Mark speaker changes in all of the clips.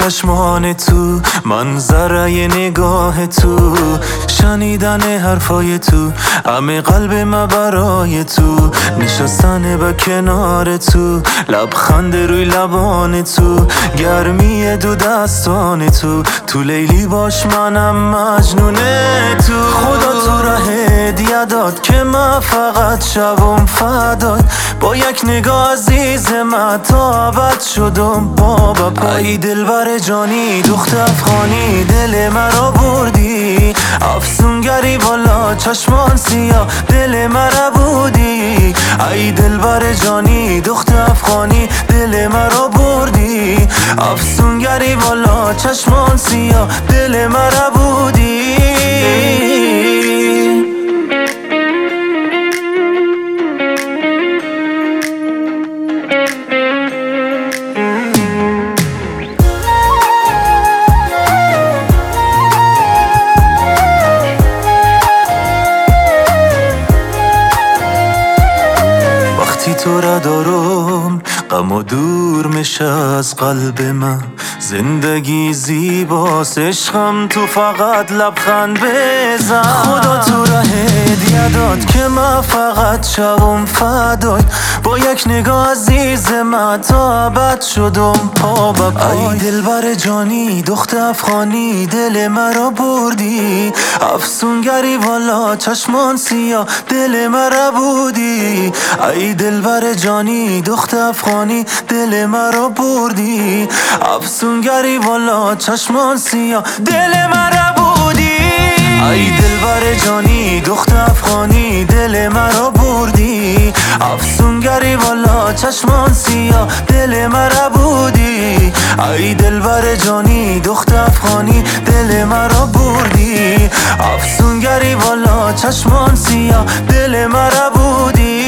Speaker 1: چشمان تو، منظره نگاه تو، شنیدن حرفای تو، همه قلب من برای تو، نشستن به کنار تو، لبخند روی لبان تو، گرمی دو دستان تو، تو لیلی باش منم مجنون تو. خدا تو را هدیه داد که من فقط شبم فداد، با یک نگاه عزیز من تا ابد شدم بابا پای. ای دلبر جانی دختر افغانی دل مرا بردی، افسونگری بالا چشمان سیاه دل مرا بودی. ای دلبر جانی دختر افغانی دل مرا بردی، افسونگری بالا چشمان سیاه دل مرا بودی. وقتی تو را دارم غم و دور میشه از قلب من، زندگی زیباست عشقم تو فقط لبخند بزن. خدا تو را هدیه داد که من فقط شبم فدای، با یک نگاه عزیز من تا ابد شدم پا به پای. ای دلبر جانی دختر افغانی دل مرا بردی، افسونگری والا چشمان سیاه دل مرا بودی. ای دلبر جانی دختر افغانی دل مرا بردی، افسونگری والا چشمان سیاه دل مرا بودی. ای دلبر جانی دختر افغانی دل مرا بردی، افسونگری والا چشمان سیاه دل مرا بودی. ای دلبر جانی دختر افغانی دل مرا بردی، افسونگری والا چشمان سیاه دل مرا بودی.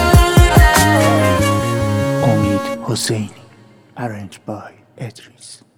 Speaker 2: Omid Hosseini, arranged by Edris.